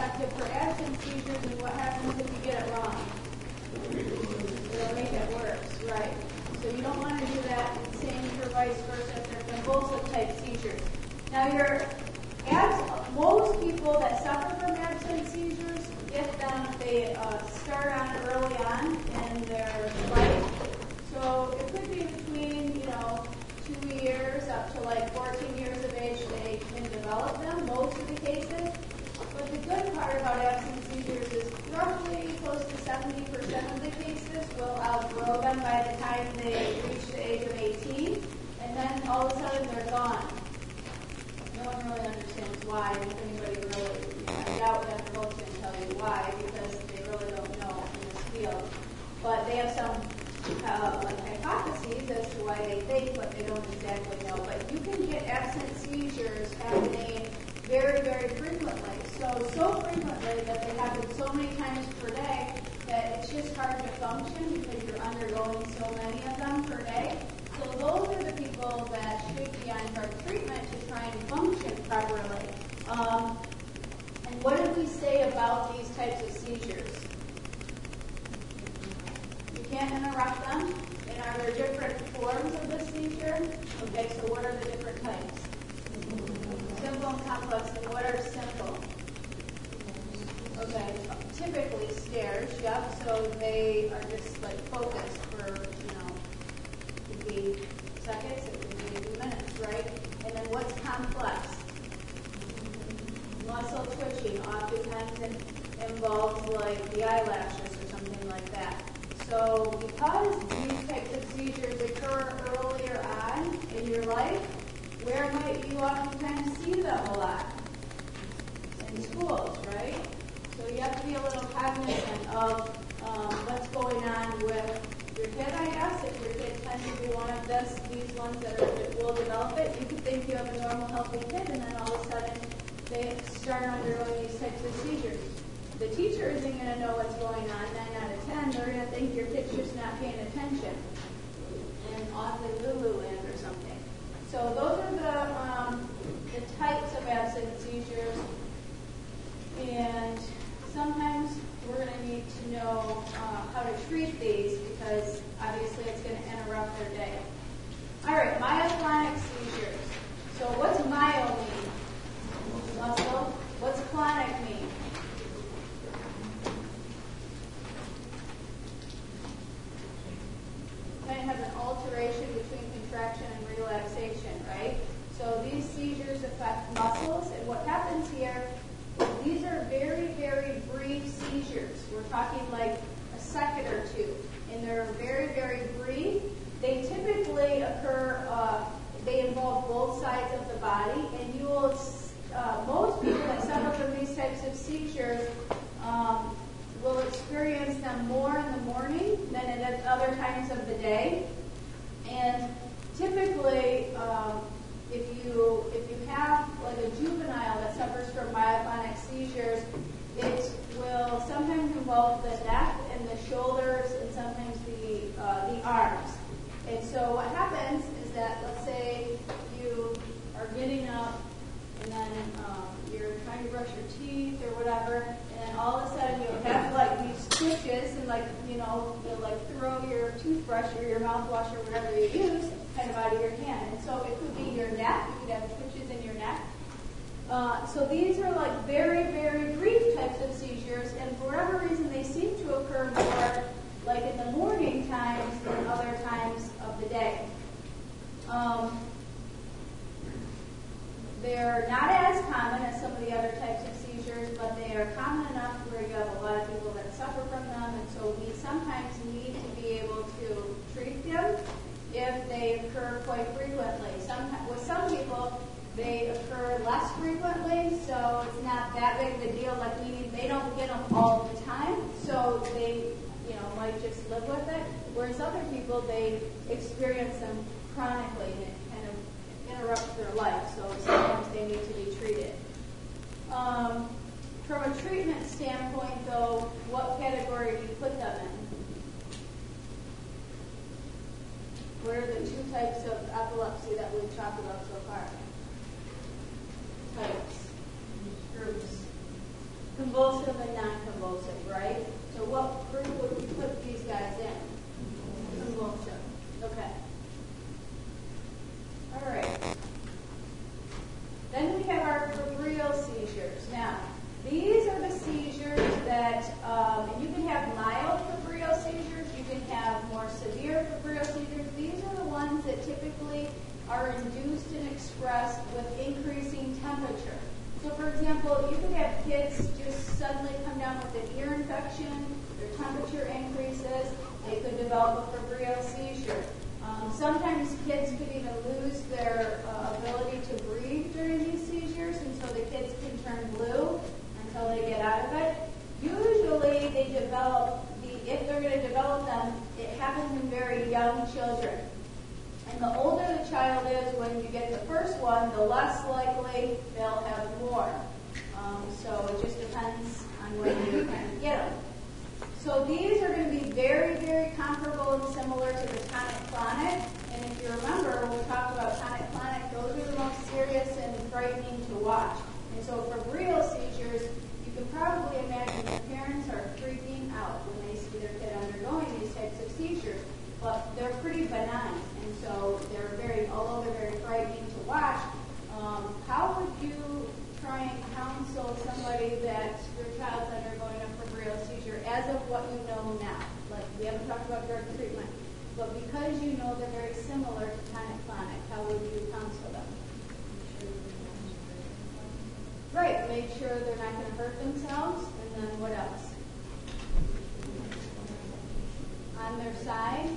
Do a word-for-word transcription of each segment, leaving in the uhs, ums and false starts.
effective for absence seizures, and what happens if you get it wrong? It'll make it worse, right? So you don't want to do that, and same for vice versa if they're convulsive type seizures. Now, your abs- most people that suffer from absence seizures get them, they uh, start on early on in their life. So it could be between, you know, two years up to like fourteen years of age they can develop them, most of the cases. But the good part about absence seizures is roughly close to seventy percent of the cases will outgrow them by the time they reach the age of eighteen, and then all of a sudden they're gone. No one really understands why, if anybody really, I doubt that folks can tell you why, because they really don't know in this field. But they have some uh, like hypotheses as to why they think, but they don't exactly know. But you can get absent seizures happening very, very frequently. So, so frequently that they happen so many times per day that it's just hard to function because you're undergoing so many of them per day. So those are the people that should be on drug treatment to try and function properly. Um, and what did we say about these types of seizures? You can't interrupt them. And are there different forms of the seizure? Okay, so what are the different types? Simple and complex. And what are simple? Okay, typically stares, yep. So they are just like focused for, you know, it could be seconds, it could be a few minutes, right? And then what's complex? Muscle twitching oftentimes in, involves like the eyelashes or something like that. So because these types of seizures occur earlier on in your life, where might you oftentimes see them a lot? In schools, right? So you have to be a little cognizant of um, what's going on with your kid, I guess. If your kid tends to be one of this, these ones that, are, that will develop it, you could think you have a normal, healthy kid, and then all of a sudden they start undergoing these types of seizures. The teacher isn't going to know what's going on. Nine out of ten, they're going to think your kid's just not paying attention and off in Lulu land or something. So those are the um, the types of absent seizures, and sometimes we're going to need to know uh, how to treat these because obviously it's going to interrupt their day. All right, myoclonic seizures. So what's myo mean? Muscle. What's clonic mean? Might have an alteration between contraction and relaxation, right? So these seizures affect muscles, and what happens here is these are very, very brief seizures. We're talking like a second or two, and they're very, very brief. They typically occur, uh, they involve both sides of the body, and you will, uh, most people that suffer from these types of seizures um, will experience them more in the morning than at other times of the day. And typically, um, if you if you have like a juvenile that suffers from myoclonic seizures, it will sometimes involve the neck and the shoulders and sometimes the uh, the arms. And so what happens is that, let's say you are getting up and then um, you're trying to brush your teeth or whatever, and then all of a sudden you have like these twitches and like, you know, you'll like throw your toothbrush or your mouthwash or whatever you use kind of out of your hand. And so it could be your neck, you could have twitches in your neck. Uh, so these are like very, very brief types of seizures, and for whatever reason they seem to occur more like in the morning times than other times of the day. Um, They're not as common as some of the other types of seizures, but they are common enough where you have a lot of people that suffer from them, and so we sometimes need to be able to treat them if they occur quite frequently. Some, with some people, they occur less frequently, so it's not that big of a deal, like meaning they don't get them all the time, so they, you know, might just live with it, whereas other people, they experience them chronically, and it kind of interrupts their life, so sometimes they need to be treated. Um, from a treatment standpoint, though, what category do you put them in? What are the two types of epilepsy that we've talked about so far? Types, groups. Convulsive and non-convulsive, right? So what group would we put these guys in? Convulsive. Okay. All right. Then we have our febrile seizures. Now, these are the seizures that, um, and you can have mild febrile seizures, you can have more severe febrile seizures. These are the ones that typically are induced and expressed with increasing temperature. So, for example, you could have kids just suddenly come down with an ear infection, their temperature increases, they could develop a febrile seizure. Um, sometimes kids could even lose their uh, ability to breathe during these seizures, and so the kids can turn blue until they get out of it. Usually they develop, the, if they're going to develop them, it happens in very young children. And the older the child is when you get the first one, the less likely they'll have more. Um, so it just depends on when you kind of get them. So these are going to be very, very comparable and similar to the tonic-clonic. And if you remember, when we talked about tonic-clonic, those are the most serious and frightening to watch. And so for febrile seizures, you can probably imagine the parents are freaking out when they see their kid undergoing these types of seizures. But they're pretty benign, and so they're very, although they're very frightening to watch. Um, how would you try and counsel somebody that your child's undergoing a febrile seizure as of what you know now? Like, we haven't talked about drug treatment, but because you know they're very similar to tonic-clonic, how would you counsel them? Right, make sure they're not going to hurt themselves, and then what else? On their side,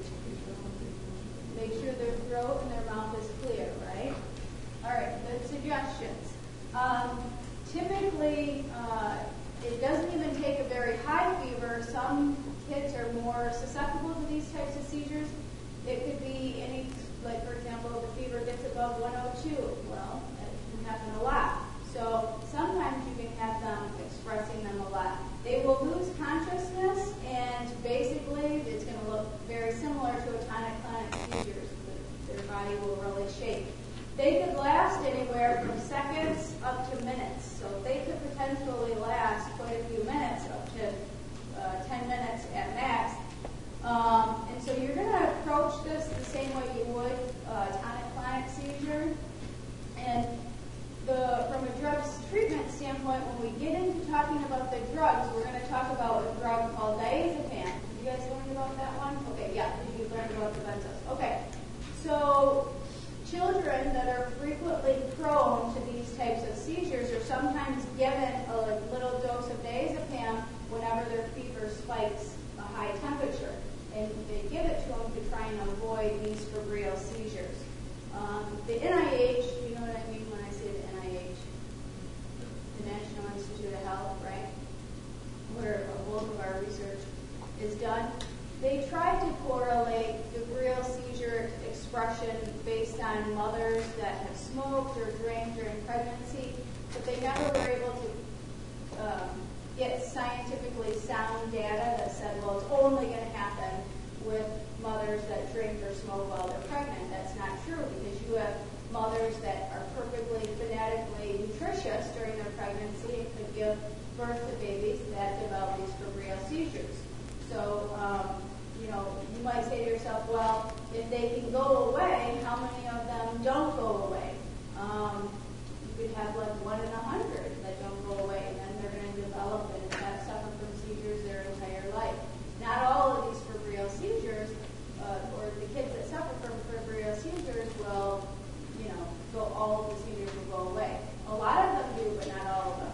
make sure their throat and their mouth is clear, right? All right, good suggestions. Um, typically, uh, it doesn't even take a very high fever. Some kids are more susceptible to these types of seizures. It could be any, like for example, the fever gets above one oh two. Well, that can happen a lot. So sometimes you can have them expressing them a lot. They will lose consciousness, and basically it's going to look very similar to a tonic-clonic seizure. Their body will really shake. They could last anywhere from seconds up to minutes. So they could potentially last quite a few minutes, up to uh, ten minutes at max. Um, and so you're going to approach this the same way you would a tonic-clonic seizure. And The, from a drugs treatment standpoint, when we get into talking about the drugs, we're going to talk about a drug called diazepam. Did you guys learn about that one? Okay, yeah, did you learn about the benzos? Okay, so children that are frequently prone to these types of seizures are sometimes given a little dose of diazepam whenever their fever spikes a high temperature. And they give it to them to try and avoid these febrile seizures. Um, the N I H, you know what I mean when I say the N I H? The National Institute of Health, right? Where a bulk of our research is done. They tried to correlate febrile seizure expression based on mothers that have smoked or drank during pregnancy, but they never were able to um, get scientifically sound data that said, well, it's only going to happen with mothers that drink or smoke while they're pregnant. That's not true, because you have mothers that are perfectly phonetically nutritious during their pregnancy and could give birth to babies that develop these febrile seizures. So, um, you know, you might say to yourself, well, if they can go away, how many of them don't go away? Um, you could have like one in a hundred that don't go away, and then they're going to develop and have suffer from seizures their entire life. Not all of these febrile seizures, uh, or the kids that suffer from febrile seizures will, you know, go, all of the seizures will go away. A lot of them do, but not all of them.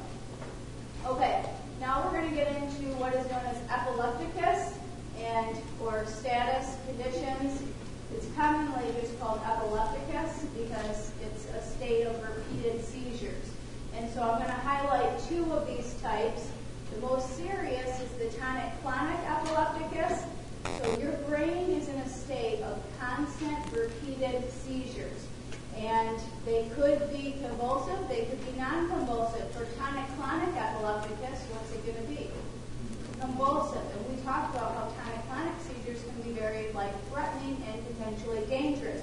Okay, now we're going to get into what is known as epilepticus and or status conditions. It's commonly just called epilepticus because it's a state of repeated seizures. And so I'm going to highlight two of these types. The most serious is the tonic-clonic epilepticus. So your brain is in a state of constant repeated seizures. And they could be convulsive, they could be non-convulsive. For tonic-clonic epilepticus, what's it going to be? Convulsive. And we talked about how tonic-clonic seizures can be very life-threatening and potentially dangerous.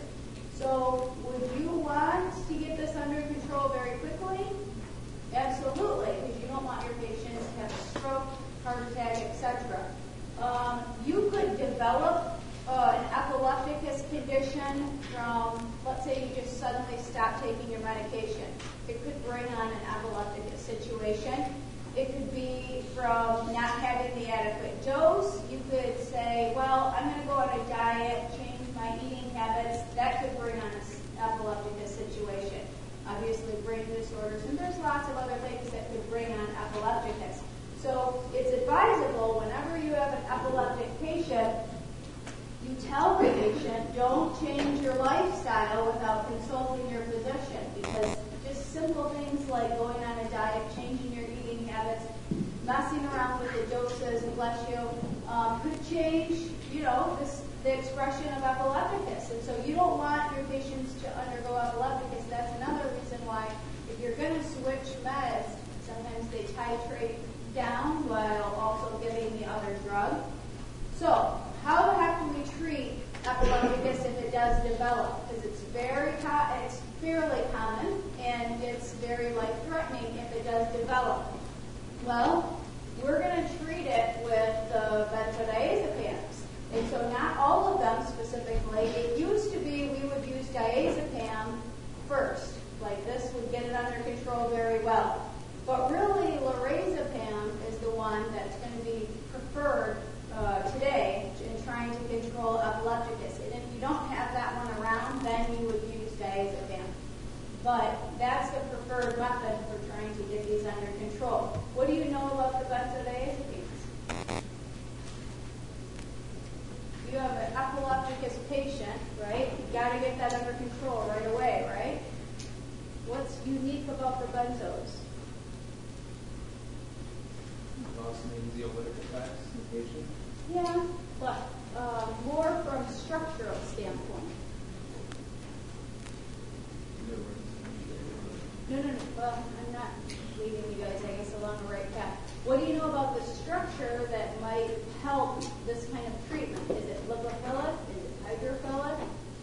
So would you want to get this under control very quickly? Absolutely, because you don't want your patient from, let's say you just suddenly stop taking your medication. It could bring on an epileptic situation. It could be from not having the adequate dose. You could say, well, I'm going to go on a diet, change my eating habits. That could bring on an epileptic situation. Obviously, brain disorders, and there's lots of other things that could bring on epilepticus. So it's advisable whenever you have an epileptic patient, you tell the patient, don't change your lifestyle without consulting your physician, because just simple things like going on a diet, changing your eating habits, messing around with the doses, bless you, um, could change, you know, this, the expression of epilepticus. And so you don't want your patients to undergo epilepticus. That's another reason why if you're going to switch meds, sometimes they titrate down while also giving the other drug. So how have we treat epilepticus if it does develop? Because it's very co- it's fairly common and it's very life-threatening if it does develop. Well, we're going to treat it with the benzodiazepams. And so not all of them specifically. It used to be we would use diazepam first. Like this would get it under control very well. But really, lorazepam is the one that's going to be preferred uh, today in trying to control epilepticus. And if you don't have that one around, then you would use diazepam. But that's the preferred method for trying to get these under control. What do you know about the benzodiazepines? You have an epilepticus patient, right? You've got to get that under control right away, right? What's unique about the benzos? Cause anxiolytic effects in the patient? Yeah, but uh, more from structural standpoint. No, no, no. Well, I'm not leading you guys, I guess, along the right path. What do you know about the structure that might help this kind of treatment? Is it lipophilic? Is it hydrophilic?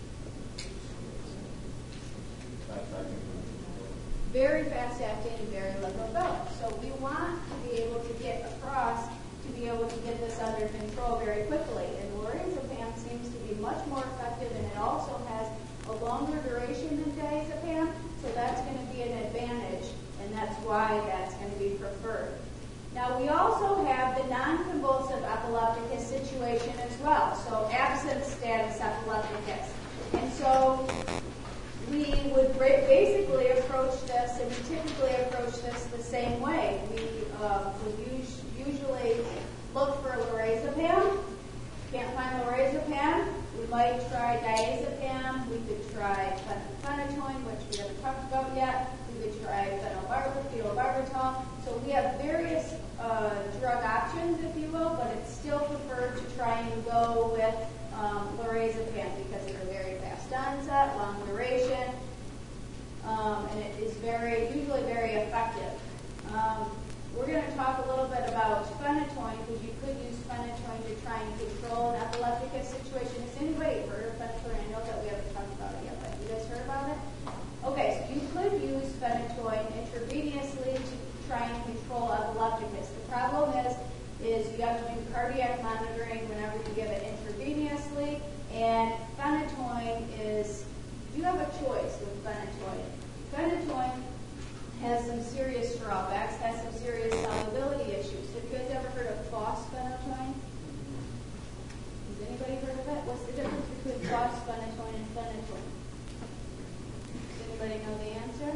Very fast-acting and very lipophilic. So we want to be able to get across to be able to get this under control very quickly. And lorazepam seems to be much more effective, and it also has a longer duration than diazepam, so that's going to be an advantage, and that's why that's going to be preferred. Now, we also have the non-convulsive epilepticus situation as well, so absence status epilepticus. And so we would basically approach this, and we typically approach this the same way. We uh, would us- usually look for lorazepam. Can't find lorazepam, we might try diazepam. We could try phenytoin, which we haven't talked about yet. We could try phenobarbital. So we have various uh, drug options, if you will, but it's still preferred to try and go with um, lorazepam because they're very fast onset, long duration, um, and it is very usually very effective. Um, We're going to talk a little bit about phenytoin because you could use phenytoin to try and control an epilepticus situation. Has anybody heard of phenytoin? I know that we haven't talked about it yet, but you guys heard about it? Okay, so you could use phenytoin intravenously to try and control epilepticus. The problem is, is you have to do cardiac monitoring whenever you give it intravenously, and phenytoin is, you have a choice with phenytoin. Phenytoin has some serious drawbacks, has some serious solubility issues. Have you guys ever heard of fosphenytoin? Has anybody heard of it? What's the difference between fosphenytoin and phenytoin? Does anybody know the answer?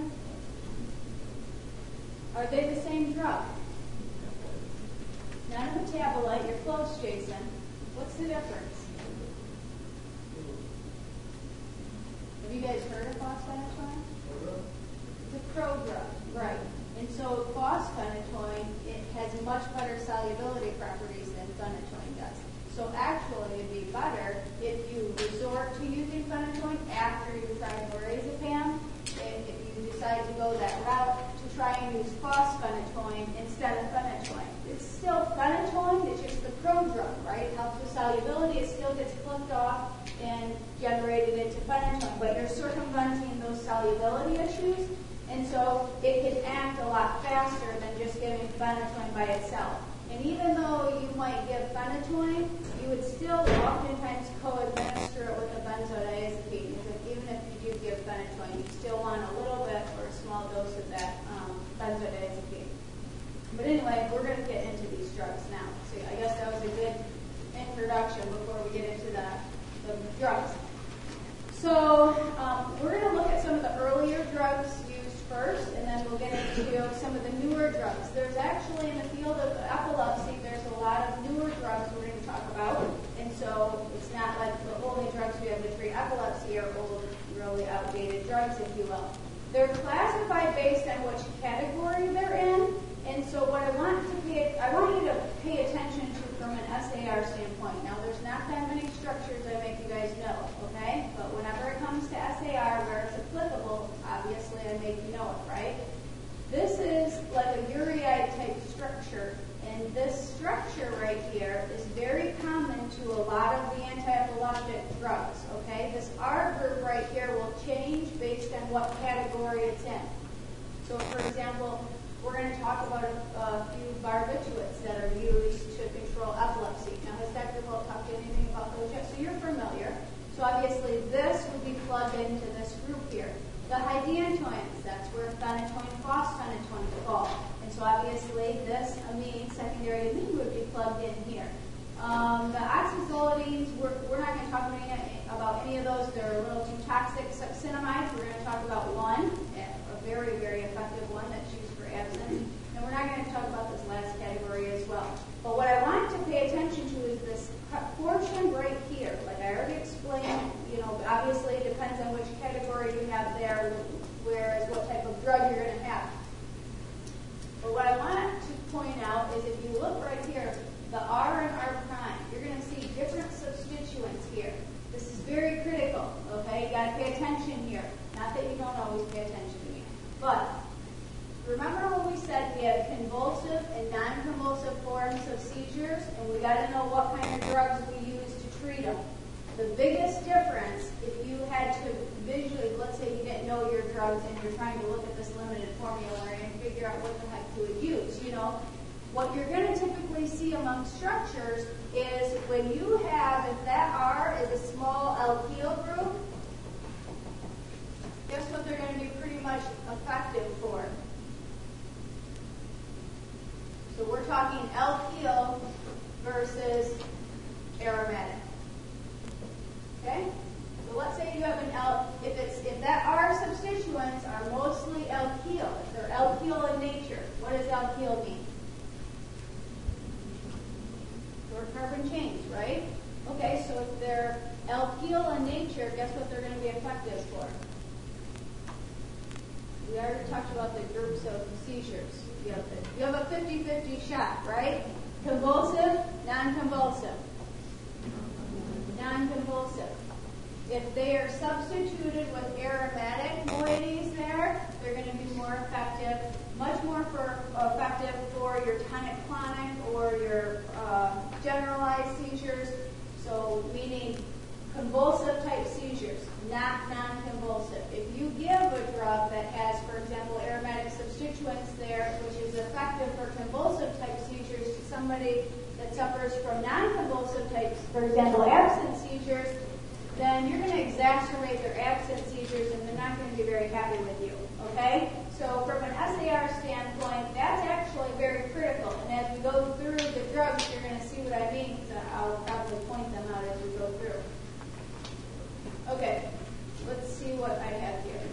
Are they the same drug? Not a metabolite. You're close, Jason. What's the difference? Have you guys heard of fosphenytoin? The prodrug, right. And so fosphenytoin, it has much better solubility properties than phenytoin does. So actually, it'd be better if you resort to using phenytoin after you try lorazepam, and if you decide to go that route, to try and use fosphenytoin instead of phenytoin. It's still phenytoin, it's just the prodrug, right? It helps with solubility, it still gets clipped off and generated into phenytoin, but you're circumventing those solubility issues. And so it can act a lot faster than just giving phenytoin by itself. And even though you might give phenytoin, you would still oftentimes co-administer it with a benzodiazepine. Because if really outdated drugs, if you will. They're classified based on which category they're in, and so what I want to pay, I want you to pay attention to from an S A R standpoint. Now, there's not that many structures I make you guys know, okay? But whenever it comes to S A R, where it's applicable, obviously I make you know it, right? This is like a ureide type structure, and this structure right here is very common to a lot of the anti-epileptic drugs, okay? This R group right here will change based on what category it's in. So, for example, we're going to talk about a, a few barbiturates that are used to control epilepsy. Now, has Doctor Holt talked to anything about those yet? So you're familiar. So obviously this would be plugged into this group here. The hydantoins, that's where phenytoin, phosphenotoin fall. And so obviously this amine, secondary amine, would be plugged in here. Um, the oxazolidines, we're, we're not going to talk about any, about any of those. They're a little too toxic. Succinamides, we're going to talk about one, a very, very effective one that's used for absence. And we're not going to talk about this last category as well. But what I want to pay attention to is this portion right here. Like I already explained, you know, obviously it depends on which category you have there, whereas what type of drug you're going to have. But what I want to point out is if you look right here, the R and R prime, you're going to see different substituents here. This is very critical, okay? You got to pay attention here. Not that you don't always pay attention to me. But remember when we said we have convulsive and non-convulsive forms of seizures, and we got to know what kind of drugs we use to treat them. The biggest difference, if you had to visually, let's say you didn't know your drugs and you're trying to look at this limited formulary and figure out what the heck you would use, you know, what you're going to typically see among structures is when you have, if that R is a small alkyl group, guess what they're going to be pretty much effective for? So we're talking alkyl versus aromatic. Okay? So let's say you have an al if it's if that R substituents are mostly alkyl, if they're alkyl in nature, what does alkyl mean? Short carbon chains, right? Okay, so if they're alkyl in nature, guess what they're going to be effective for? We already talked about the groups of seizures. You have, the, you have a fifty-fifty shot, right? Convulsive, non-convulsive. Non-convulsive. If they are substituted with aromatic moieties there, they're going to be more effective, much more for, effective for your tonic-clonic or your uh, generalized seizures, so meaning convulsive type seizures, not non-convulsive. If you give a drug that has, for example, aromatic substituents there, which is effective for convulsive type seizures to somebody that suffers from non-convulsive types, for example, absent seizures, then you're going to exacerbate their absent seizures and they're not going to be very happy with you, okay? So from an S A R standpoint, that's actually very critical. And as we go through the drugs, you're going to see what I mean, because I'll probably point them out as we go through. Okay, let's see what I have here.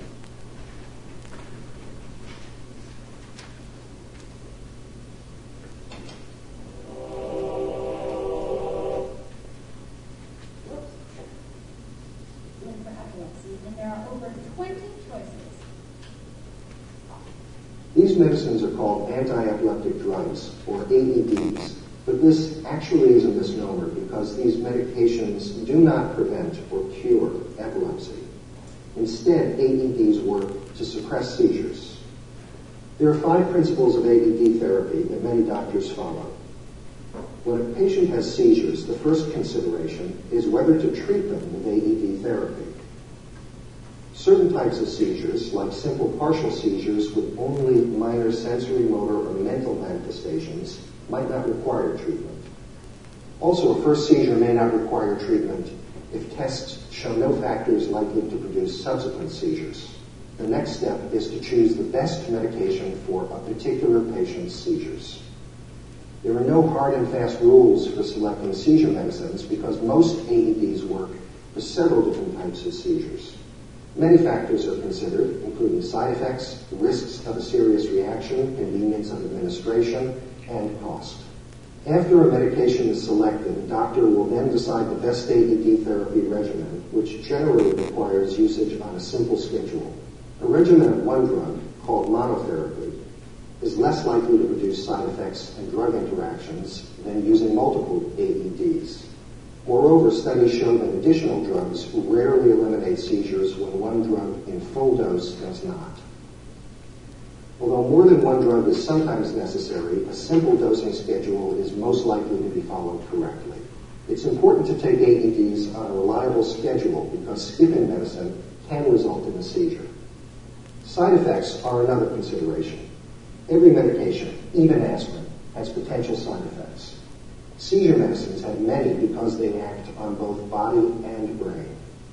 And there are over twenty choices. These medicines are called anti-epileptic drugs, or A E Ds, but this actually is a misnomer because these medications do not prevent or cure epilepsy. Instead, A E Ds work to suppress seizures. There are five principles of A E D therapy that many doctors follow. When a patient has seizures, the first consideration is whether to treat them with A E D therapy. Certain types of seizures, like simple partial seizures with only minor sensory, motor, or mental manifestations, might not require treatment. Also, a first seizure may not require treatment if tests show no factors likely to produce subsequent seizures. The next step is to choose the best medication for a particular patient's seizures. There are no hard and fast rules for selecting seizure medicines because most A E Ds work for several different types of seizures. Many factors are considered, including side effects, risks of a serious reaction, convenience of administration, and cost. After a medication is selected, a doctor will then decide the best A E D therapy regimen, which generally requires usage on a simple schedule. A regimen of one drug, called monotherapy, is less likely to produce side effects and drug interactions than using multiple A E Ds. Moreover, studies show that additional drugs rarely eliminate seizures when one drug in full dose does not. Although more than one drug is sometimes necessary, a simple dosing schedule is most likely to be followed correctly. It's important to take A E Ds on a reliable schedule because skipping medicine can result in a seizure. Side effects are another consideration. Every medication, even aspirin, has potential side effects. Seizure medicines have many because they act on both body and brain.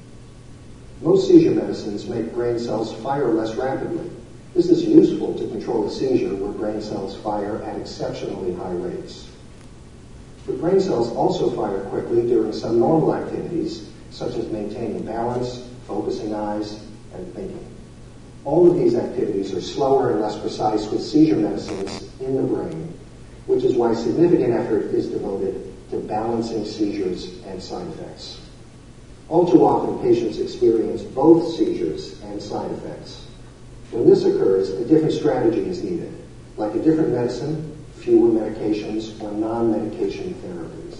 Most seizure medicines make brain cells fire less rapidly. This is useful to control a seizure where brain cells fire at exceptionally high rates. But brain cells also fire quickly during some normal activities, such as maintaining balance, focusing eyes, and thinking. All of these activities are slower and less precise with seizure medicines in the brain, which is why significant effort is devoted to balancing seizures and side effects. All too often, patients experience both seizures and side effects. When this occurs, a different strategy is needed, like a different medicine, fewer medications, or non-medication therapies.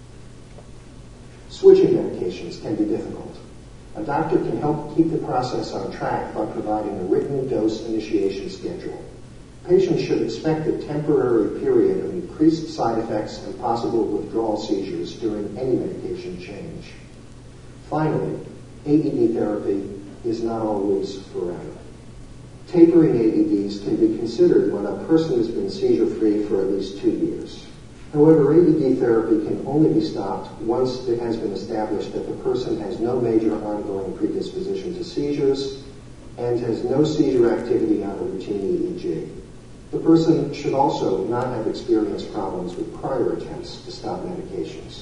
Switching medications can be difficult. A doctor can help keep the process on track by providing a written dose initiation schedule. Patients should expect a temporary period of increased side effects and possible withdrawal seizures during any medication change. Finally, A E D therapy is not always forever. Tapering A E Ds can be considered when a person has been seizure-free for at least two years. However, A E D therapy can only be stopped once it has been established that the person has no major ongoing predisposition to seizures and has no seizure activity on a routine E E G. The person should also not have experienced problems with prior attempts to stop medications.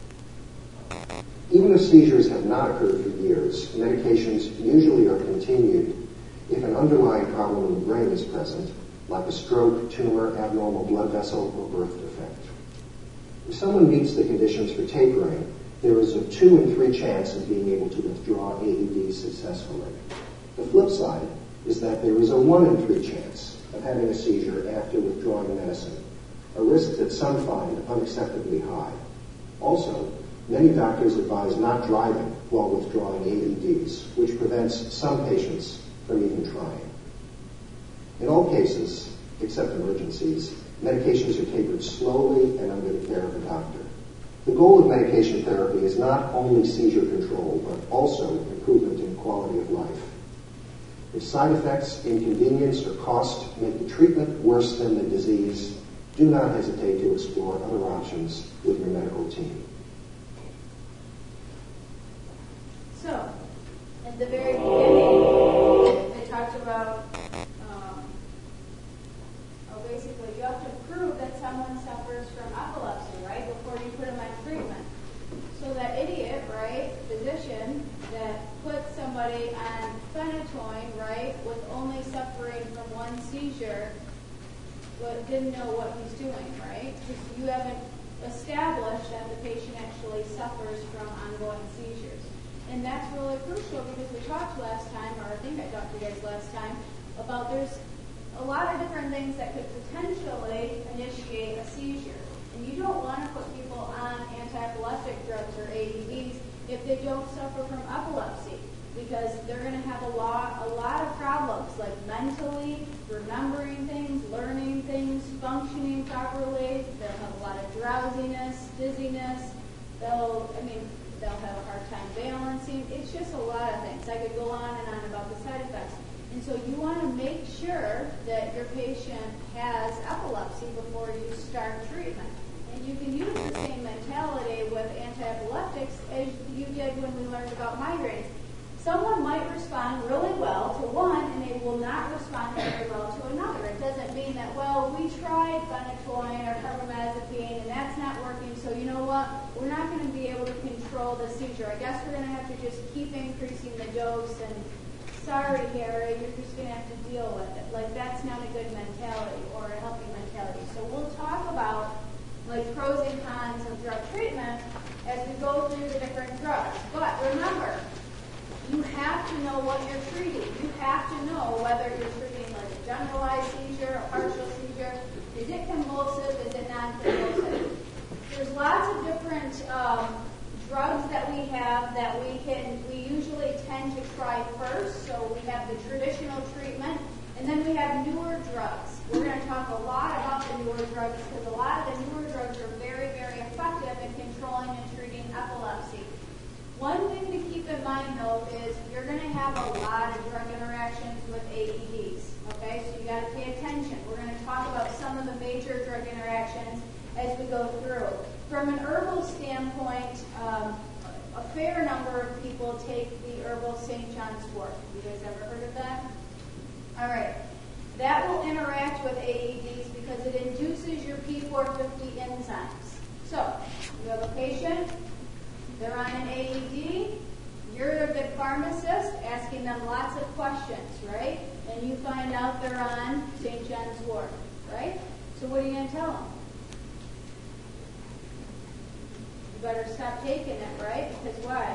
Even if seizures have not occurred for years, medications usually are continued if an underlying problem in the brain is present, like a stroke, tumor, abnormal blood vessel, or birth defect. If someone meets the conditions for tapering, there is a two in three chance of being able to withdraw A E D successfully. The flip side is that there is a one in three chance of having a seizure after withdrawing medicine, a risk that some find unacceptably high. Also, many doctors advise not driving while withdrawing A E Ds, which prevents some patients from even trying. In all cases, except emergencies, medications are tapered slowly and under the care of a doctor. The goal of medication therapy is not only seizure control, but also improvement in quality of life. If side effects, inconvenience, or cost make the treatment worse than the disease, do not hesitate to explore other options with your medical team. So, at the very beginning, they talked about, um, oh, basically, you have to prove that someone suffers from epilepsy, right, before you put them on treatment. So that idiot, right, physician that put somebody on phenytoin, right, with only suffering from one seizure, but didn't know what he's doing, right? Because you haven't established that the patient actually suffers from ongoing seizures. And that's really crucial because we talked last time, or I think I talked to you guys last time, about there's a lot of different things that could potentially initiate a seizure. And you don't want to put people on anti-epileptic drugs or A E Ds if they don't suffer from epilepsy, because they're going to have a lot, a lot of problems, like mentally, remembering things, learning things, functioning properly. They'll have a lot of drowsiness, dizziness. They'll, I mean, they'll have a hard time balancing. It's just a lot of things. I could go on and on about the side effects. And so you want to make sure that your patient has epilepsy before you start treatment. And you can use the same mentality with anti-epileptics as you did when we learned about migraines. Someone might respond really well to one, and they will not respond very well to another. It doesn't mean that, well, we tried phenytoin or carbamazepine, and that's not working, so you know what? We're not going to be able to control the seizure. I guess we're going to have to just keep increasing the dose, and sorry, Harry, you're just going to have to deal with it. Like, that's not a good mentality or a healthy mentality. So we'll talk about like pros and cons of drug treatment as we go through the different drugs. But remember, you have to know what you're treating. You have to know whether you're treating like a generalized seizure, a partial seizure. Is it convulsive? Is it non-convulsive? There's lots of different um, drugs that we have that we can, we usually tend to try first. So we have the traditional treatment, and then we have newer drugs. We're going to talk a lot about the newer drugs because a lot of the newer drugs are very, very effective in controlling and treating epilepsy. One thing to keep in mind, though, is you're going to have a lot of drug interactions with A E Ds. Okay, so you got to pay attention. We're going to talk about some of the major drug interactions as we go through. From an herbal standpoint, um, a fair number of people take the herbal Saint John's wort. You guys ever heard of that? All right. That will interact with A E Ds because it induces your P four fifty enzymes. So, you have a patient, they're on an A E D, you're a good pharmacist asking them lots of questions, right? And you find out they're on Saint John's wort, right? So what are you going to tell them? You better stop taking it, right? Because why?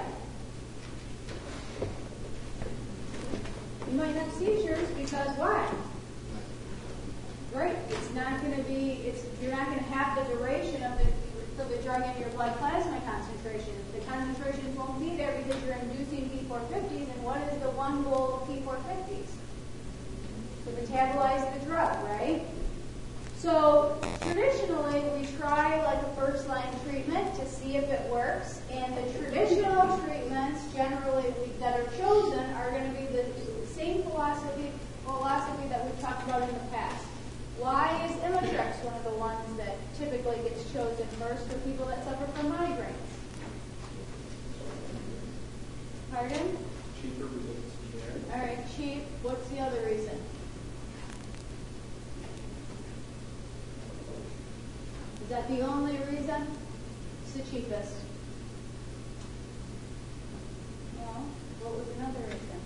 You might have seizures because why? Right? It's not going to be, it's, you're not going to have the duration of the, of the drug in your blood plasma concentration. The concentrations won't be there because you're inducing P four fifties, and what is the one goal of P four fifties? To metabolize the drug, right? So traditionally, we try like a first-line treatment to see if it works, and the traditional treatments generally we, that are chosen are going to be the same philosophy philosophy that we've talked about in the past. Why is Imitrex one of the ones that typically gets chosen first for people that suffer from migraines? Pardon? Cheaper because it's generic. All right, cheap. What's the other reason? Is that the only reason? It's the cheapest. No. What was another reason?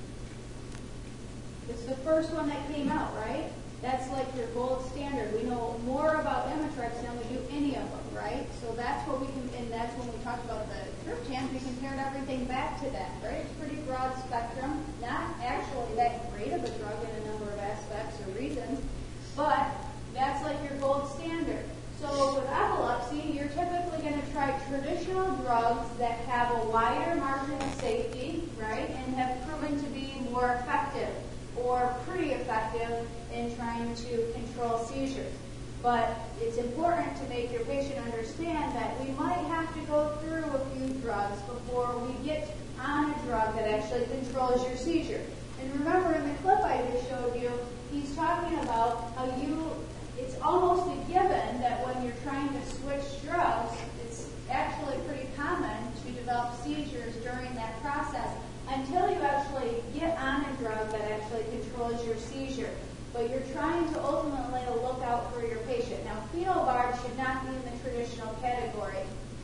It's the first one that came out, right? That's like your gold standard. We know more about Imitrex than we do any of them, right? So that's what we can, and that's when we talked about the triptans, we compared everything back to that, right? It's pretty broad spectrum, not actually that great of a drug in a number of aspects or reasons, but that's like your gold standard. So with epilepsy, you're typically going to try traditional drugs that have a wider margin of safety, right, and have proven to be more effective or pretty effective in trying to control seizures. But it's important to make your patient understand that we might have to go through a few drugs before we get on a drug that actually controls your seizure. And remember in the clip I just showed you, he's talking about how you, it's almost a given that when you're trying to switch drugs, it's actually pretty common to develop seizures during that process until you actually get on a drug that actually controls your seizure. But you're trying to ultimately look out for your patient. Now, phenobarb should not be in the traditional category.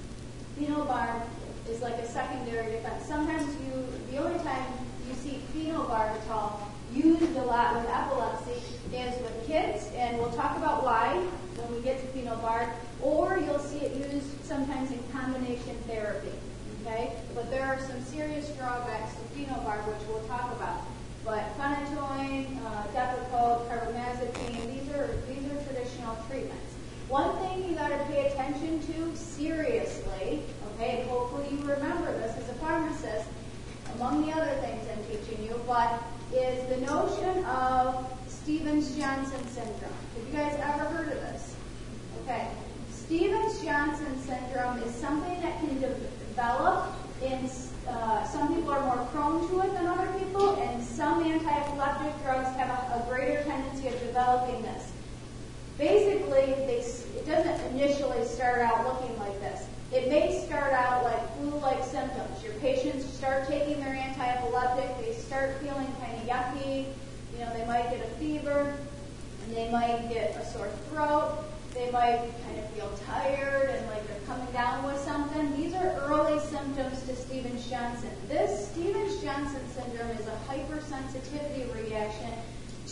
Phenobarb is like a secondary defense. Sometimes you, the only time you see phenobarbital used a lot with epilepsy is with kids, and we'll talk about why when we get to phenobarb, or you'll see it used sometimes in combination therapy. Okay? But there are some serious drawbacks to phenobarb, which we'll talk about. But phenytoin, uh, Depakote, carbamazepine, these are these are traditional treatments. One thing you got to pay attention to seriously, okay, and hopefully you remember this as a pharmacist, among the other things I'm teaching you, but is the notion of Stevens-Johnson syndrome. Have you guys ever heard of this? Okay. Stevens-Johnson syndrome is something that can de- develop in uh, some people are more prone to it than other people, and some anti-epileptic drugs have a, a greater tendency of developing this. Basically, they, it doesn't initially start out looking like this. It may start out like flu-like symptoms. Your patients start taking their anti-epileptic, they start feeling kind of yucky, you know, they might get a fever, and they might get a sore throat, they might kind of feel tired and like they're coming down with something. These are early symptoms to Stevens-Johnson. This Stevens-Johnson syndrome is a hypersensitivity reaction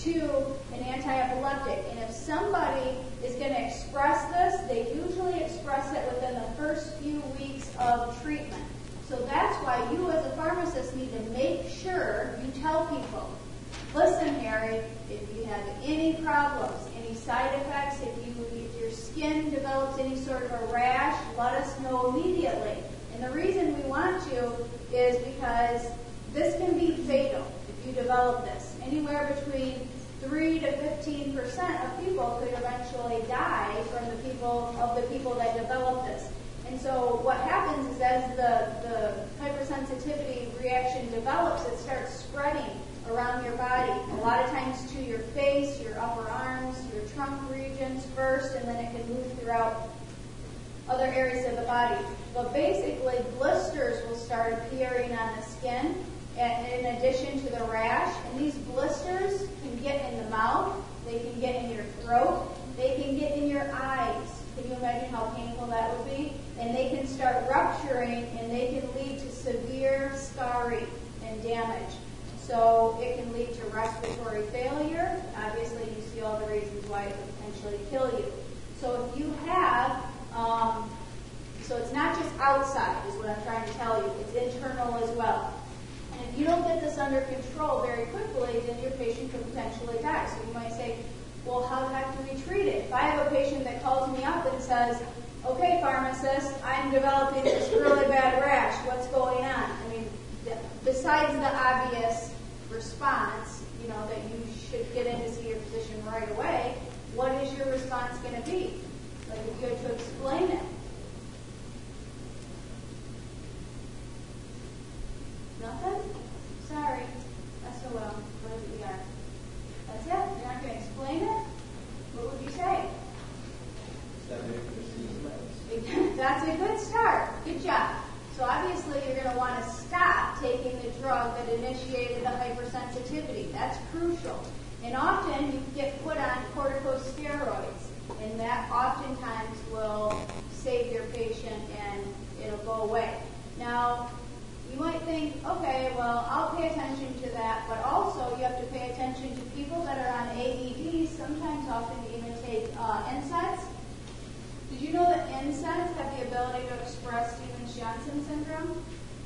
to an anti-epileptic. And if somebody is going to express this, they usually express it within the first few weeks of treatment. So that's why you as a pharmacist need to make sure you tell people, listen, Harry, if you have any problems, any side effects, if, you, if your skin develops any sort of a rash, let us know immediately. And the reason we want to is because this can be fatal if you develop this. Anywhere between three to fifteen percent of people could eventually die from the people of the people that develop this. And so what happens is as the, the hypersensitivity reaction develops, it starts spreading around your body. A lot of times to your face, your upper arms, your trunk regions first, and then it can move throughout other areas of the body. But basically, blisters will start appearing on the skin in addition to the rash. And these blisters can get in the mouth, they can get in your throat, they can get in your eyes. Can you imagine how painful that would be? And they can start rupturing, and they can lead to severe scarring and damage. So it can lead to respiratory failure. Obviously, you see all the reasons why it could potentially kill you. So if you have, um, so it's not just outside is what I'm trying to tell you. It's internal as well. And if you don't get this under control very quickly, then your patient could potentially die. So you might say, well, how the heck do we treat it? If I have a patient that calls me up and says, okay, pharmacist, I'm developing this really bad rash. What's going on? I mean, besides the obvious response, you know, that you should get in to see your physician right away, what is your response going to be? Like, if you had to explain it. Nothing? Sorry. S O L. What is it we are? That's it? You're not going to explain it? What would you say? That's a good start. Good job. So obviously you're going to want to stop taking the drug that initiated the hypersensitivity. That's crucial. And often you get put on corticosteroids, and that oftentimes will save your patient and it'll go away. Now, you might think, okay, well, I'll pay attention to that, but also you have to pay attention to people that are on A E Ds, sometimes often even take uh, N SAIDs. Did you know that N SAIDs have the ability to express Stevens-Johnson syndrome?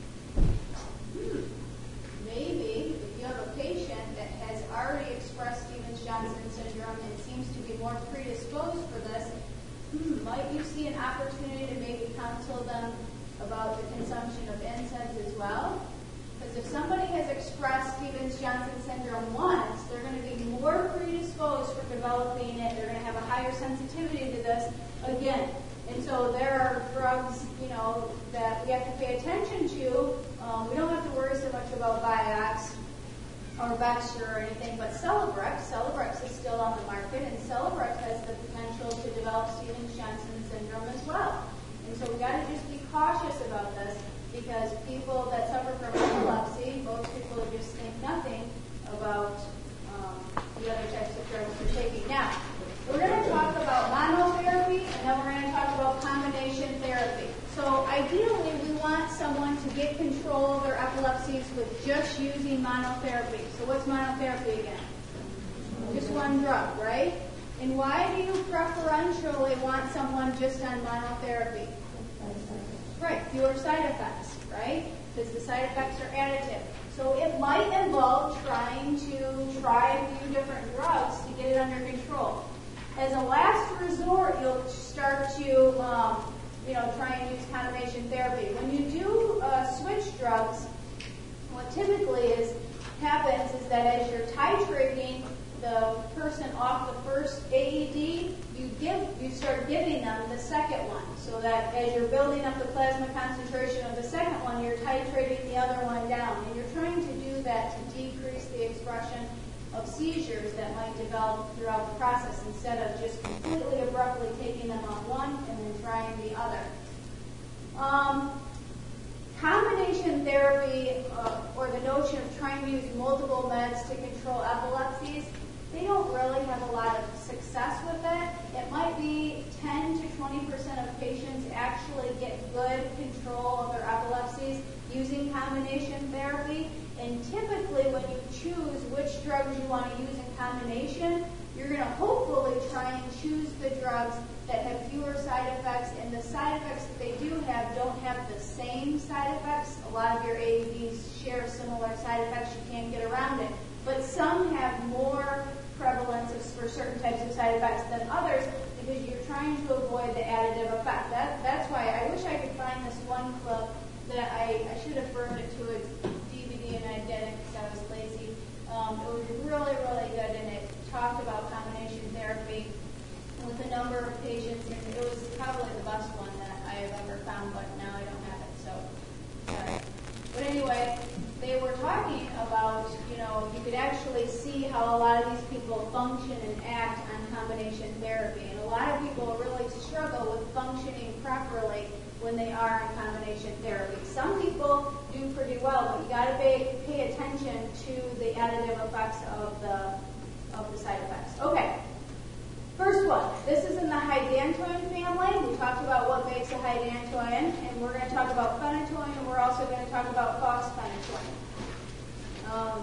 Hmm. Maybe if you have a patient that has already expressed Stevens-Johnson syndrome and seems to be more predisposed for this, hmm, might you see an opportunity to maybe counsel them about the consumption of N SAIDs as well? Because if somebody has expressed Stevens-Johnson syndrome once, they're going to be more predisposed for developing it. They're going to have a higher sensitivity to this again. And so there are drugs, you know, that we have to pay attention to. Um, we don't have to worry so much about Vioxx or Bextra or anything, but Celebrex, Celebrex is still on the market, and Celebrex has the potential to develop Stevens-Johnson syndrome as well. And so we've got to just be cautious about this, because people that suffer from epilepsy, most people just think nothing about um, the other types of drugs they're taking. Now, we're going to talk about monotherapy, and then we're going to talk about combination therapy. So ideally, we want someone to get control of their epilepsies with just using monotherapy. So what's monotherapy again? Just one drug, right? And why do you preferentially want someone just on monotherapy? Right, fewer side effects, right? Because the side effects are additive. So it might involve trying to try a few different drugs to get it under control. As a last resort, you'll start to, um, you know, try and use combination therapy. When you do uh, switch drugs, what typically is happens is that as you're titrating the person off the first A E D, you give, you start giving them the second one, so that as you're building up the plasma concentration of the second one, you're titrating the other one down, and you're trying to do that to decrease the expression of seizures that might develop throughout the process, instead of just completely abruptly taking them off one and then trying the other. Um, combination therapy, uh, or the notion of trying to use multiple meds to control epilepsies, they don't really have a lot of success with it. It might be ten to twenty percent of patients actually get good control of their epilepsies using combination therapy. And typically when you choose which drugs you want to use in combination, you're going to hopefully try and choose the drugs that have fewer side effects, and the side effects that they do have don't have the same side effects. A lot of your A E Ds share similar side effects. You can't get around it. But some have more prevalence of, for certain types of side effects than others because you're trying to avoid the additive effect. That, that's why I wish I could find this one clip that I, I should have burned it to a D V D and I didn't because I was lazy. Um, it was really, really good, and it talked about combination therapy with a number of patients, and it was probably the best one that I have ever found, but now I don't have it, so sorry. But anyway, they were talking about, you know, you could actually see how a lot of these people function and act on combination therapy, and a lot of people really struggle with functioning properly when they are in combination therapy. Some people do pretty well, but you got to pay, pay attention to the additive effects of the of the side effects. Okay. First one, this is in the hydantoin family. We talked about what makes a hydantoin, and we're going to talk about phenytoin, and we're also going to talk about fosphenytoin. Um,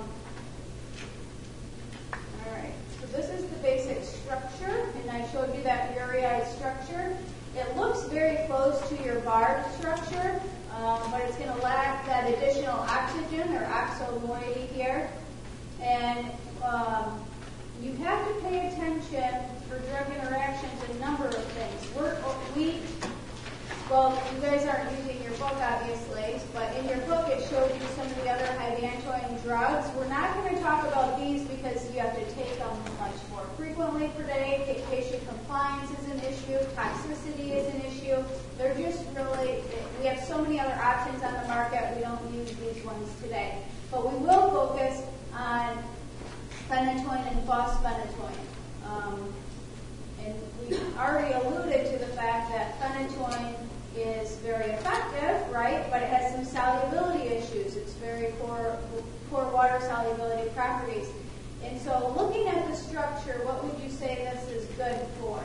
all right, so this is the basic structure, and I showed you that ureide structure. It looks very close to your barred structure, um, but it's going to lack that additional oxygen or oxo-moiety here. And um, you have to pay attention for drug interactions in a number of things. We're, we, well, you guys aren't using your book, obviously, but in your book it showed you some of the other hydantoin drugs. We're not going to talk about these because you have to take them much more frequently per day. Patient compliance is an issue. Toxicity is an issue. They're just really, we have so many other options on the market. We don't use these ones today. But we will focus on phenytoin and fosphenytoin. Um, and we already alluded to the fact that phenytoin is very effective, right? But it has some solubility issues. It's very poor, poor water solubility properties. And so looking at the structure, what would you say this is good for?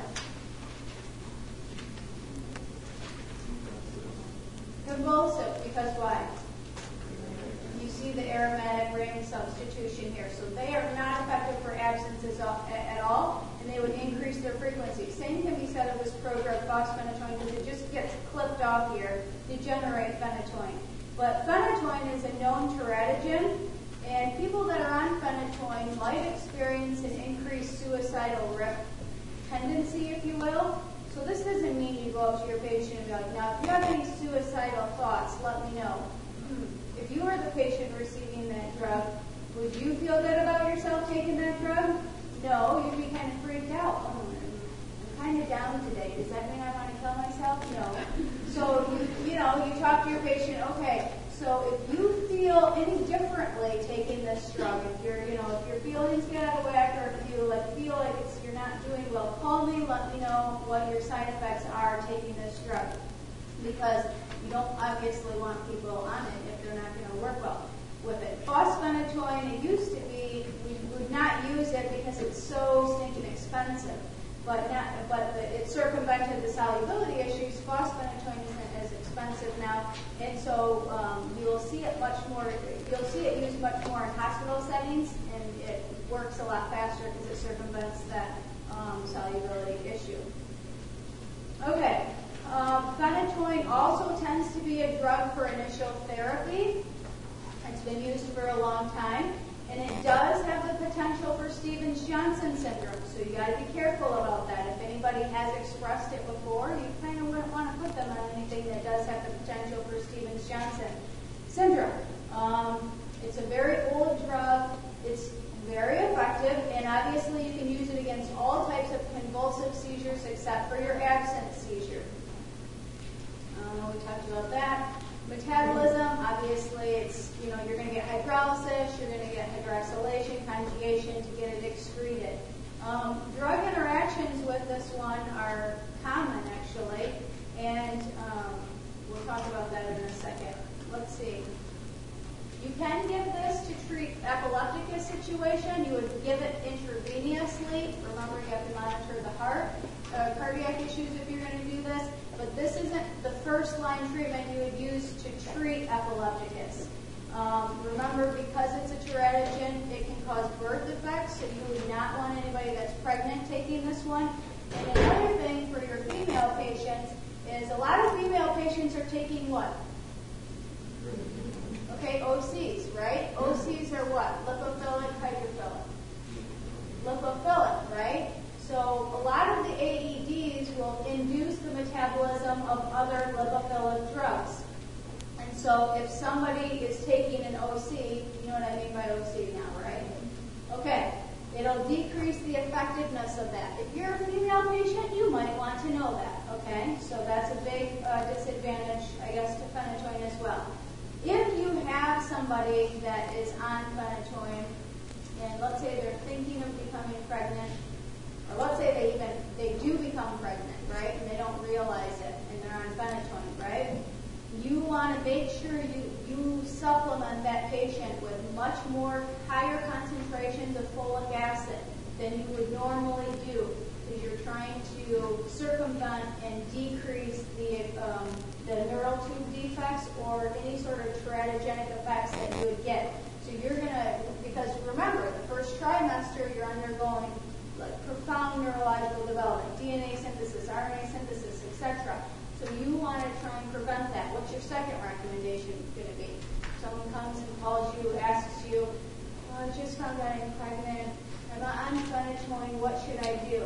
Convulsive, because why? You see the aromatic ring substitution here. So they are not effective for absences at all, and they would increase their frequency. Same can be said of this prodrug fosphenytoin because it just gets clipped off here to generate phenytoin. But phenytoin is a known teratogen, and people that are on phenytoin might experience an increased suicidal rip tendency, if you will. So this doesn't mean you go up to your patient and be like, now if you have any suicidal thoughts, let me know. If you were the patient receiving that drug, would you feel good about yourself taking that drug? No, you'd be kind of freaked out. Oh, I'm kind of down today. Does that mean I want to kill myself? No. So, you, you know, you talk to your patient, okay, so if you feel any differently taking this drug, if you're, you know, if your feelings get out of whack, or if you like feel like it's, you're not doing well, call me, let me know what your side effects are taking this drug. Because you don't obviously want people on it if they're not going to work well with it. Fosphenytoin, it used to be, we would not use it because it's so stinking expensive. But not, but the, it circumvented the solubility issues. Fosphenytoin isn't as expensive now, and so um, you will see it much more. You'll see it used much more in hospital settings, and it works a lot faster because it circumvents that um, solubility issue. Okay, um, phenytoin also tends to be a drug for initial therapy. It's been used for a long time. And it does have the potential for Stevens-Johnson syndrome, so you got to be careful about that. If anybody has expressed it before, you kind of wouldn't want to put them on anything that does have the potential for Stevens-Johnson syndrome. Um, it's a very old drug. It's very effective, and obviously you can use it against all types of convulsive seizures except for your absence seizure. Um, we talked about that. Metabolism, obviously, it's, you know, you're going to get hydrolysis, you're going to get hydroxylation, conjugation to get it excreted. Um, drug interactions with this one are common, actually, and um, we'll talk about that in a second. Let's see. You can give this to treat epilepticus situation. You would give it intravenously. Remember, you have to monitor the heart, uh, cardiac issues if you're going to do this. But this isn't the first line treatment you would use to treat epilepticus. Um, remember, because it's a teratogen, it can cause birth pregnant taking this one. And another thing for your female patients is a lot of female patients are taking what? Okay, O Cs, right? O Cs are what? Lipophilic, hydrophilic. Lipophilic, right? So a lot of the A E Ds will induce the metabolism of other lipophilic drugs. And so if somebody is taking an O C, you know what I mean by O C now, right? Okay, it'll decrease the effectiveness of that. If you're a female patient, you might want to know that, okay? So that's a big uh, disadvantage, I guess, to phenytoin as well. If you have somebody that is on phenytoin, and let's say they're thinking of becoming pregnant, or let's say they even, they do become pregnant, right, and they don't realize it, and they're on phenytoin, right? You want to make sure you, you supplement that patient with much more higher concentrations of folic acid than you would normally do, because you're trying to circumvent and decrease the um, the neural tube defects or any sort of teratogenic effects that you would get. So you're going to, because remember, the first trimester you're undergoing like profound neurological development, D N A synthesis, R N A synthesis, et cetera. So you want to try and prevent that. What's your second recommendation going to be? Someone comes and calls you, asks you, oh, I just found out I'm pregnant. I'm on phenytoin. What should I do?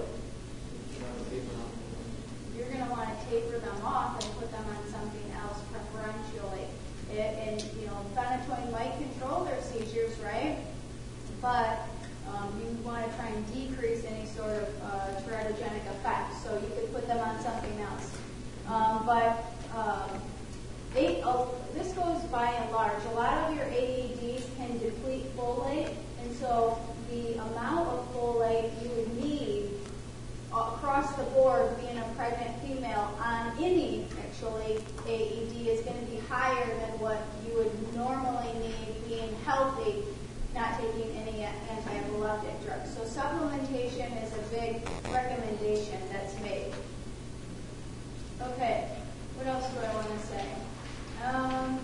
You're going to want to taper them off and put them on something else preferentially. It, and, you know, phenytoin might control their seizures, right? But um, you want to try and decrease any sort of uh, teratogenic effect. So you could put them on something else. Um, but um, they, oh, this goes by and large. A lot of your A E Ds can deplete folate, and so the amount of folate you would need across the board, being a pregnant female on any actually A E D is going to be higher than what you would normally need being healthy, not taking any anti-epileptic drugs. So supplementation is a big recommendation that's made. Okay, what else do I want to say? Um,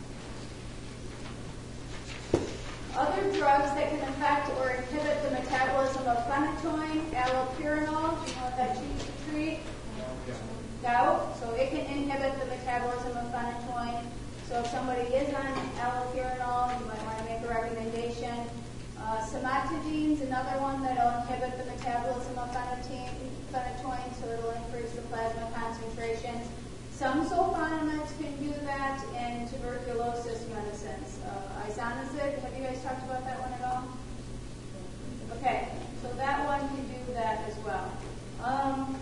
other drugs that can affect or inhibit the metabolism of phenytoin, allopurinol, do you know what that's used to treat? Gout. So it can inhibit the metabolism of phenytoin. So if somebody is on allopurinol, you might want to make a recommendation. Uh, Somatogene is another one that will inhibit the metabolism of phenytoin, so it will increase the plasma concentrations. Some sulfonamides can do that in tuberculosis medicines. Uh, isoniazid, have you guys talked about that one at all? Okay, so that one can do that as well. Um,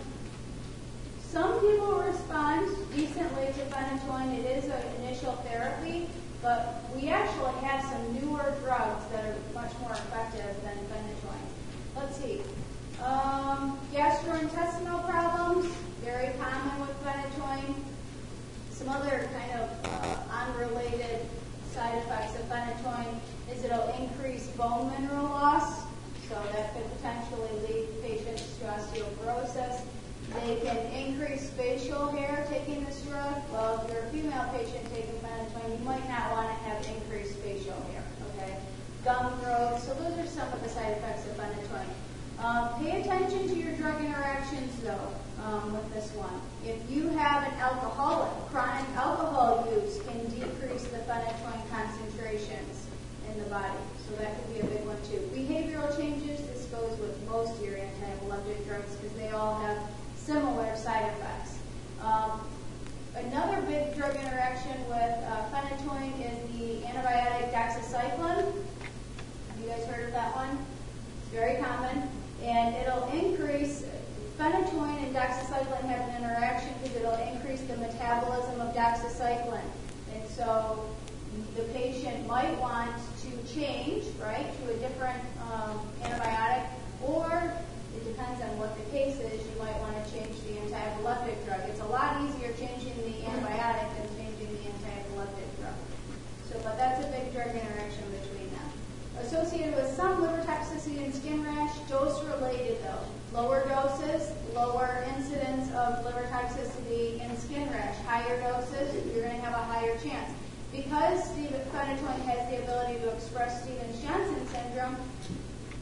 some people respond decently to phenytoin. It is an initial therapy, but we actually have some newer drugs that are much more effective than phenytoin. Let's see. Um, gastrointestinal problems, very common with phenytoin. Some other kind of uh, unrelated side effects of phenytoin is it'll increase bone mineral loss, so that could potentially lead patients to osteoporosis. They can increase facial hair taking this drug. Well, if you're a female patient taking phenytoin, you might not want to have increased facial hair, okay? Gum growth, so those are some of the side effects of phenytoin. Um, pay attention to your drug interactions, though, um, with this one. If you have an alcoholic, chronic alcohol use can decrease the phenytoin concentrations in the body, so that could be a big one, too. Behavioral changes, this goes with most of your anti-epileptic drugs because they all have similar side effects. Um, another big drug interaction with uh, phenytoin is the antibiotic doxycycline. Have you guys heard of that one? It's very common. And it'll increase, phenytoin and doxycycline have an interaction because it'll increase the metabolism of doxycycline. And so the patient might want to change, right, to a different um, antibiotic, or it depends on what the case is, you might want to change the anti-epileptic drug. It's a lot easier changing the antibiotic than changing the anti-epileptic drug. So, but that's a big drug interaction between them. Associated with some liver toxicity and skin rash, dose-related though. Lower doses, lower incidence of liver toxicity and skin rash. Higher doses, you're going to have a higher chance. Because phenytoin has the ability to express Stevens-Johnson syndrome,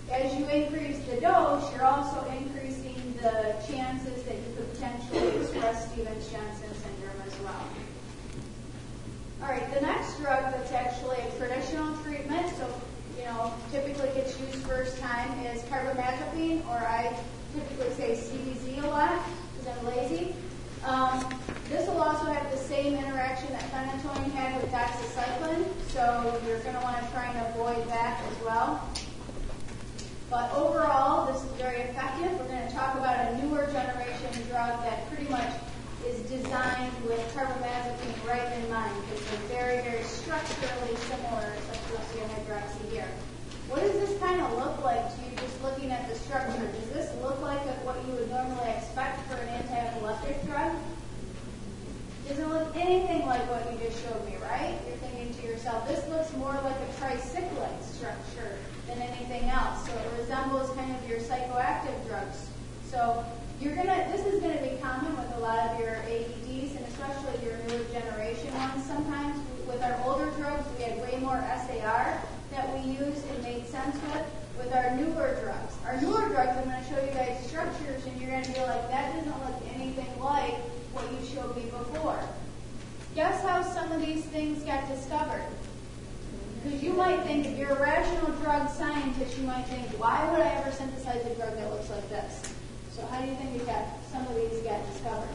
as you increase the dose, you're also increasing the chances that you could potentially express Stevens-Johnson syndrome as well. All right, the next drug that's actually a traditional treatment, so you know, typically gets used first time is carbamazepine, or I typically say C B Z a lot because I'm lazy. Um, this will also have the same interaction that phenytoin had with doxycycline, so you're going to want to try and avoid that as well. But overall, this is very effective. We're going to talk about a newer generation drug that pretty much is designed with carbamazepine right in mind, because they're very, very structurally similar, as you'll see in hydroxy here. What does this kind of look like to you just looking at the structure? Does this look like what you would normally expect for an anti-epileptic drug? Doesn't look anything like what you just showed me, right? You're thinking to yourself, this looks more like a tricyclic structure than anything else. So it resembles kind of your psychoactive drugs. So you're gonna. This is going to be common with a lot of your A E Ds, and especially your newer generation ones. Sometimes with our older drugs, we had way more S A R that we used and made sense with. With our newer drugs, our newer drugs, I'm going to show you guys structures, and you're going to be like, that doesn't look anything like what you showed me before. Guess how some of these things got discovered? Because you might think, if you're a rational drug scientist, you might think, why would I ever synthesize a drug that looks like this? So how do you think we got some of these got discovered?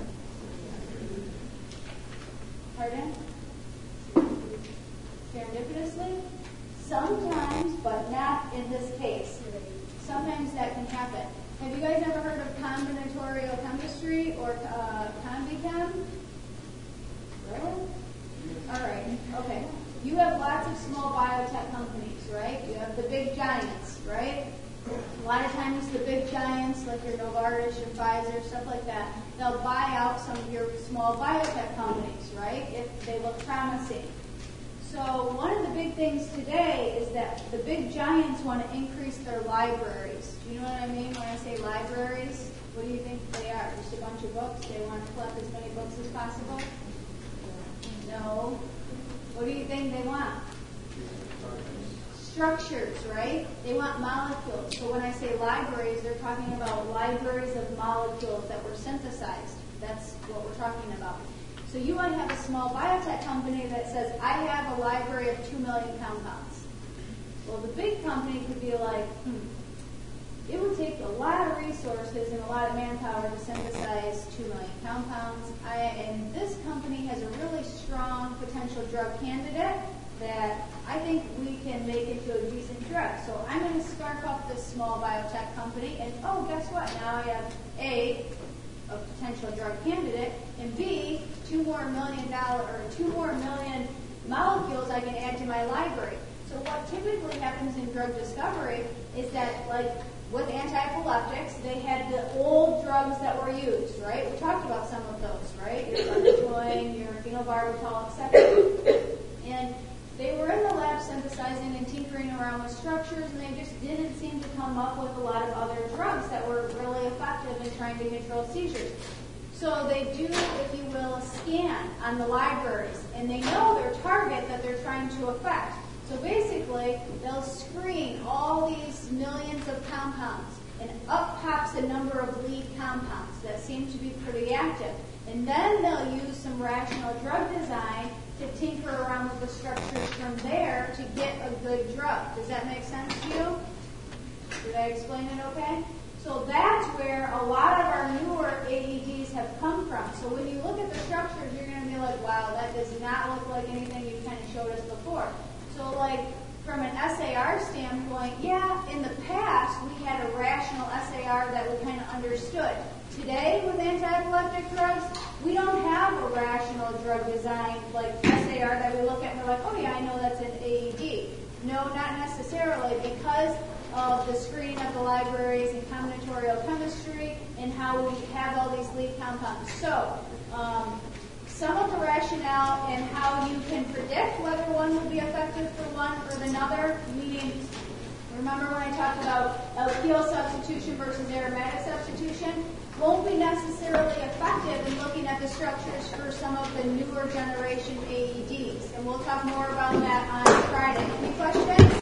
Pardon? Serendipitously? Sometimes, but not in this case. Sometimes that can happen. Have you guys ever heard of combinatorial chemistry or uh, CombiChem? Really? All right. Okay. You have lots of small biotech companies, right? You have the big giants, right? A lot of times the big giants, like your Novartis, your Pfizer, stuff like that, they'll buy out some of your small biotech companies, right, if they look promising. So one of the big things today is that the big giants want to increase their libraries. Do you know what I mean when I say libraries? What do you think they are? Just a bunch of books? They want to collect as many books as possible? No. What do you think they want? Structures, right? They want molecules. So when I say libraries, they're talking about libraries of molecules that were synthesized. That's what we're talking about. So you might have a small biotech company that says, I have a library of two million compounds. Well, the big company could be like, hmm, it would take a lot of resources and a lot of manpower to synthesize two million compounds. I, and this company has a really strong potential drug candidate that I think we can make into a decent drug. So I'm going to scarf up this small biotech company, and oh, guess what? Now I have A, a potential drug candidate, and B, two more million dollar or two more million molecules I can add to my library. So what typically happens in drug discovery is that, like with anti-epileptics, they had the old drugs that were used, right? We talked about some of those, right? Your phenytoin, your phenobarbital, et cetera. And they were in the lab synthesizing and tinkering around with structures, and they just didn't seem to come up with a lot of other drugs that were really effective in trying to control seizures. So they do, if you will, a scan on the libraries, and they know their target that they're trying to affect. So basically, they'll screen all these millions of compounds, and up pops a number of lead compounds that seem to be pretty active. And then they'll use some rational drug design to tinker around with the structures from there to get a good drug. Does that make sense to you? Did I explain it okay? So that's where a lot of our newer A E Ds have come from. So when you look at the structures, you're going to be like, wow, that does not look like anything you kind of showed us before. So like from an S A R standpoint, yeah, in the past we had a rational S A R that we kind of understood. Today with anti-epileptic drugs, we don't have a rational drug design like S A R that we look at and we're like, oh yeah, I know that's an A E D. No, not necessarily, because of the screening of the libraries and combinatorial chemistry and how we have all these lead compounds. So, um, some of the rationale and how you can predict whether one will be effective for one or another, meaning, remember when I talked about alkyl substitution versus aromatic substitution, won't be necessarily effective in looking at the structures for some of the newer generation A E Ds. And we'll talk more about that on Friday. Any questions?